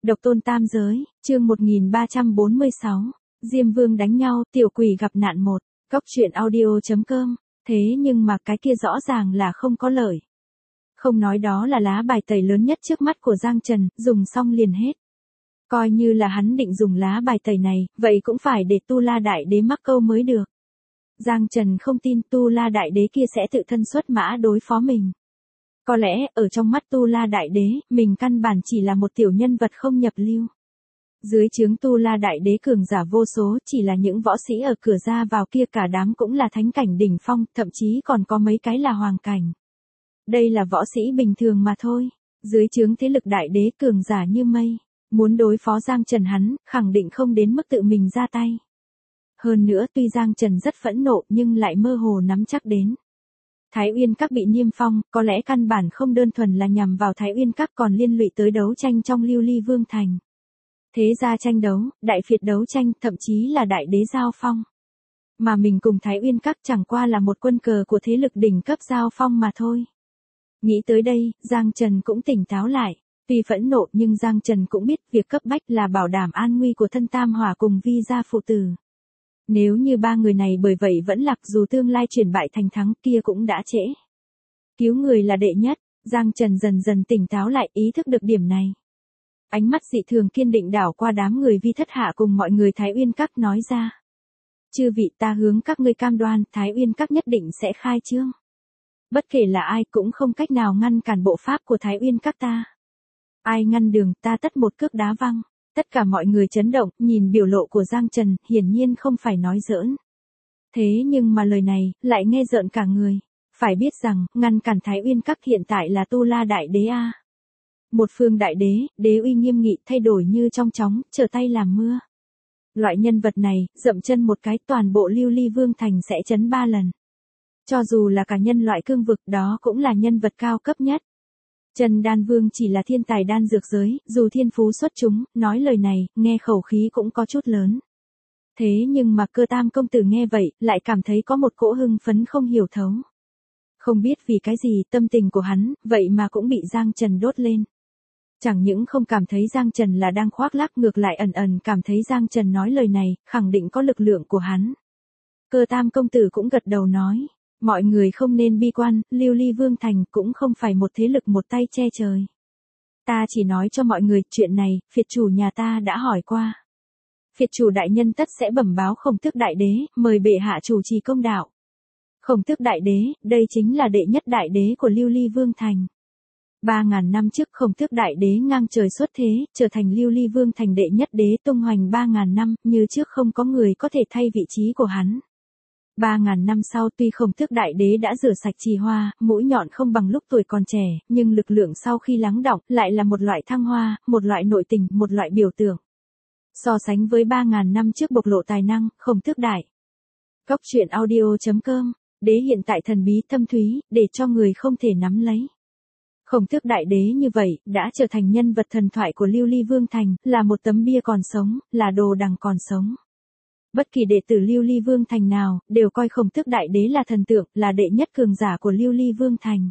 Độc tôn tam giới, chương 1346, Diêm Vương đánh nhau, tiểu quỷ gặp nạn một, Cóc truyện audio.com, thế nhưng mà cái kia rõ ràng là không có lợi. Không nói đó là lá bài tẩy lớn nhất trước mắt của Giang Trần, dùng xong liền hết. Coi như là hắn định dùng lá bài tẩy này, vậy cũng phải để Tu La Đại Đế mắc câu mới được. Giang Trần không tin Tu La Đại Đế kia sẽ tự thân xuất mã đối phó mình. Có lẽ, ở trong mắt Tu La Đại Đế, mình căn bản chỉ là một tiểu nhân vật không nhập lưu. Dưới trướng Tu La Đại Đế cường giả vô số, chỉ là những võ sĩ ở cửa ra vào kia cả đám cũng là thánh cảnh đỉnh phong, thậm chí còn có mấy cái là hoàng cảnh. Đây là võ sĩ bình thường mà thôi. Dưới trướng thế lực Đại Đế cường giả như mây. Muốn đối phó Giang Trần hắn, khẳng định không đến mức tự mình ra tay. Hơn nữa tuy Giang Trần rất phẫn nộ nhưng lại mơ hồ nắm chắc đến. Thái Uyên Các bị niêm phong, có lẽ căn bản không đơn thuần là nhằm vào Thái Uyên Các còn liên lụy tới đấu tranh trong Lưu Ly Vương Thành. Thế gia tranh đấu, đại phiệt đấu tranh, thậm chí là đại đế giao phong. Mà mình cùng Thái Uyên Các chẳng qua là một quân cờ của thế lực đỉnh cấp giao phong mà thôi. Nghĩ tới đây, Giang Trần cũng tỉnh táo lại. Tuy phẫn nộ nhưng Giang Trần cũng biết việc cấp bách là bảo đảm an nguy của thân Tam Hỏa cùng Vi gia phụ tử. Nếu như ba người này bởi vậy vẫn lạc dù tương lai chuyển bại thành thắng kia cũng đã trễ. Cứu người là đệ nhất, Giang Trần dần dần tỉnh táo lại ý thức được điểm này. Ánh mắt dị thường kiên định đảo qua đám người Vi thất hạ cùng mọi người Thái Uyên Các nói ra. Chư vị ta hướng các ngươi cam đoan Thái Uyên Các nhất định sẽ khai trương. Bất kể là ai cũng không cách nào ngăn cản bộ pháp của Thái Uyên Các ta. Ai ngăn đường ta tất một cước đá văng. Tất cả mọi người chấn động, nhìn biểu lộ của Giang Trần, hiển nhiên không phải nói giỡn. Thế nhưng mà lời này, lại nghe rợn cả người. Phải biết rằng, ngăn cản Thái Uyên Các hiện tại là Tu La Đại Đế a. Một phương đại đế, đế uy nghiêm nghị thay đổi như trong chóng, trở tay làm mưa. Loại nhân vật này, dậm chân một cái toàn bộ Lưu Ly Vương Thành sẽ chấn 3 lần. Cho dù là cả nhân loại cương vực đó cũng là nhân vật cao cấp nhất. Trần Đan Vương chỉ là thiên tài đan dược giới, dù thiên phú xuất chúng, nói lời này, nghe khẩu khí cũng có chút lớn. Thế nhưng mà Cơ Tam công tử nghe vậy, lại cảm thấy có một cỗ hưng phấn không hiểu thấu. Không biết vì cái gì tâm tình của hắn, vậy mà cũng bị Giang Trần đốt lên. Chẳng những không cảm thấy Giang Trần là đang khoác lác ngược lại ẩn ẩn cảm thấy Giang Trần nói lời này, khẳng định có lực lượng của hắn. Cơ Tam công tử cũng gật đầu nói. Mọi người không nên bi quan, Lưu Ly Vương Thành cũng không phải một thế lực một tay che trời. Ta chỉ nói cho mọi người chuyện này, phiệt chủ nhà ta đã hỏi qua. Phiệt chủ đại nhân tất sẽ bẩm báo Khổng Tước Đại Đế, mời bệ hạ chủ trì công đạo. Khổng Tước Đại Đế, đây chính là đệ nhất đại đế của Lưu Ly Vương Thành. 3.000 năm trước Khổng Tước Đại Đế ngang trời xuất thế, trở thành Lưu Ly Vương Thành đệ nhất đế tung hoành 3.000 năm, như trước không có người có thể thay vị trí của hắn. 3.000 năm sau tuy Khổng Tước Đại Đế đã rửa sạch trì hoa, mũi nhọn không bằng lúc tuổi còn trẻ, nhưng lực lượng sau khi lắng đọng lại là một loại thăng hoa, một loại nội tình, một loại biểu tượng. So sánh với 3.000 năm trước bộc lộ tài năng, Khổng Tước Đại. Cóc truyện audio.com, đế hiện tại thần bí thâm thúy, để cho người không thể nắm lấy. Khổng Tước Đại Đế như vậy, đã trở thành nhân vật thần thoại của Lưu Ly Vương Thành, là một tấm bia còn sống, là đồ đằng còn sống. Bất kỳ đệ tử Lưu Ly Vương Thành nào, đều coi Khổng Tước Đại Đế là thần tượng, là đệ nhất cường giả của Lưu Ly Vương Thành.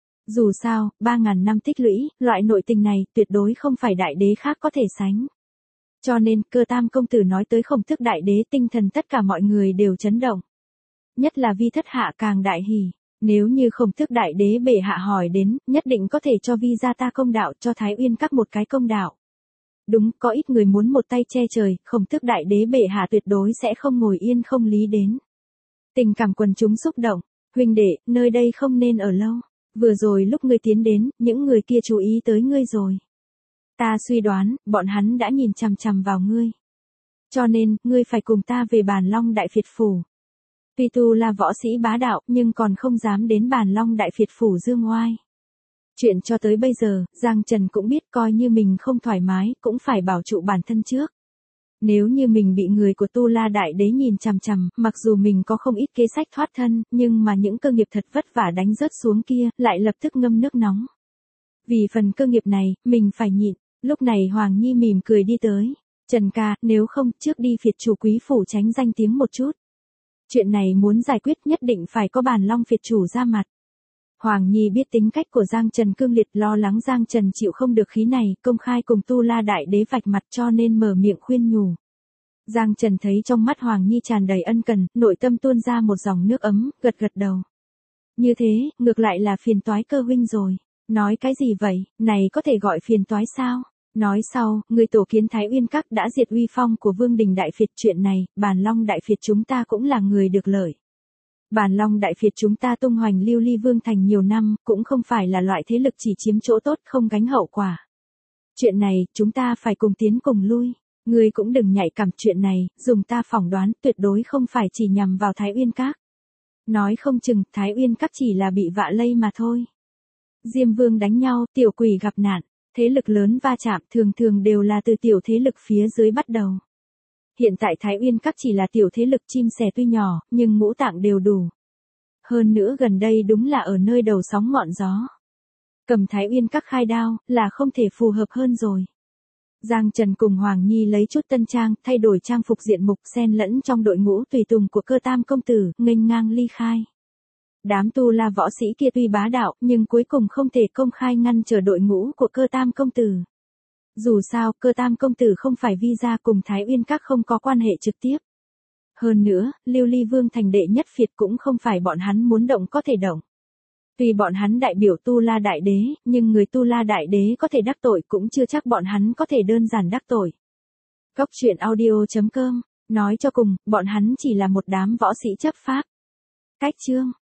Dù sao, 3.000 năm tích lũy, loại nội tình này, tuyệt đối không phải đại đế khác có thể sánh. Cho nên, Cơ Tam công tử nói tới Khổng Tước Đại Đế tinh thần tất cả mọi người đều chấn động. Nhất là Vi thất hạ càng đại hỉ. Nếu như Khổng Tước Đại Đế bệ hạ hỏi đến, nhất định có thể cho Vi gia ta công đạo, cho Thái Uyên Các một cái công đạo. Đúng, có ít người muốn một tay che trời, Khổng Tước Đại Đế bệ hạ tuyệt đối sẽ không ngồi yên không lý đến. Tình cảm quần chúng xúc động, huynh đệ, nơi đây không nên ở lâu. Vừa rồi lúc ngươi tiến đến, những người kia chú ý tới ngươi rồi. Ta suy đoán, bọn hắn đã nhìn chằm chằm vào ngươi. Cho nên, ngươi phải cùng ta về Bàn Long Đại Phiệt Phủ. Tuy tu là võ sĩ bá đạo, nhưng còn không dám đến Bàn Long Đại Phiệt Phủ dương oai. Chuyện cho tới bây giờ, Giang Trần cũng biết coi như mình không thoải mái, cũng phải bảo trụ bản thân trước. Nếu như mình bị người của Tu La Đại Đế nhìn chằm chằm, mặc dù mình có không ít kế sách thoát thân, nhưng mà những cơ nghiệp thật vất vả đánh rớt xuống kia, lại lập tức ngâm nước nóng. Vì phần cơ nghiệp này, mình phải nhịn. Lúc này Hoàng Nhi mỉm cười đi tới. Trần ca, nếu không, trước đi phiệt chủ quý phủ tránh danh tiếng một chút. Chuyện này muốn giải quyết nhất định phải có Bàn Long phiệt chủ ra mặt. Hoàng Nhi biết tính cách của Giang Trần cương liệt, lo lắng Giang Trần chịu không được khí này, công khai cùng Tu La Đại Đế vạch mặt cho nên mở miệng khuyên nhủ. Giang Trần thấy trong mắt Hoàng Nhi tràn đầy ân cần, nội tâm tuôn ra một dòng nước ấm, gật gật đầu. Như thế, ngược lại là phiền toái Cơ huynh rồi. Nói cái gì vậy, này có thể gọi phiền toái sao? Nói sau, người tổ kiến Thái Uyên Các đã diệt uy phong của Vương Đình Đại Phiệt, chuyện này, Bàn Long Đại Phiệt chúng ta cũng là người được lợi. Bàn Long Đại Phiệt chúng ta tung hoành lưu ly vương thành nhiều năm, cũng không phải là loại thế lực chỉ chiếm chỗ tốt không gánh hậu quả. Chuyện này, chúng ta phải cùng tiến cùng lui. Ngươi cũng đừng nhạy cảm, chuyện này, dùng ta phỏng đoán, tuyệt đối không phải chỉ nhằm vào Thái Uyên Các. Nói không chừng, Thái Uyên Các chỉ là bị vạ lây mà thôi. Diêm Vương đánh nhau, tiểu quỷ gặp nạn, thế lực lớn va chạm thường thường đều là từ tiểu thế lực phía dưới bắt đầu. Hiện tại Thái Uyên Các chỉ là tiểu thế lực chim sẻ tuy nhỏ, nhưng ngũ tạng đều đủ. Hơn nữa gần đây đúng là ở nơi đầu sóng ngọn gió. Cầm Thái Uyên Các khai đao, là không thể phù hợp hơn rồi. Giang Trần cùng Hoàng Nhi lấy chút tân trang, thay đổi trang phục diện mục, xen lẫn trong đội ngũ tùy tùng của Cơ Tam công tử, nghênh ngang ly khai. Đám tu la võ sĩ kia tuy bá đạo, nhưng cuối cùng không thể công khai ngăn trở đội ngũ của Cơ Tam công tử. Dù sao, Cơ Tam công tử không phải visa, cùng Thái Uyên Các không có quan hệ trực tiếp. Hơn nữa, Lưu Ly Vương thành đệ nhất phiệt cũng không phải bọn hắn muốn động có thể động. Tuy bọn hắn đại biểu Tu La Đại Đế, nhưng người Tu La Đại Đế có thể đắc tội cũng chưa chắc bọn hắn có thể đơn giản đắc tội. Cốc truyện audio.com, nói cho cùng, bọn hắn chỉ là một đám võ sĩ chấp pháp. Cách chương